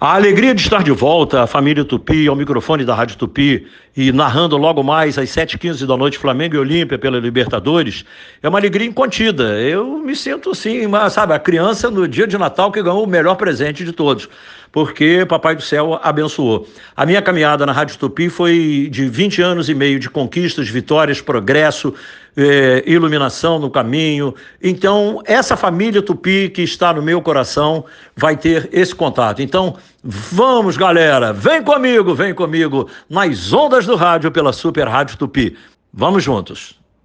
A alegria de estar de volta, a família Tupi, ao microfone da Rádio Tupi e narrando logo mais às 7h15 da noite Flamengo e Olímpia pela Libertadores, é uma alegria incontida. Eu me sinto assim, sabe, a criança no dia de Natal que ganhou o melhor presente de todos, porque Papai do Céu abençoou. A minha caminhada na Rádio Tupi foi de 20 anos e meio de conquistas, vitórias, progresso, iluminação no caminho. Então, essa família Tupi que está no meu coração vai ter esse contato. Então, vamos, galera, vem comigo nas ondas do rádio pela Super Rádio Tupi. Vamos juntos.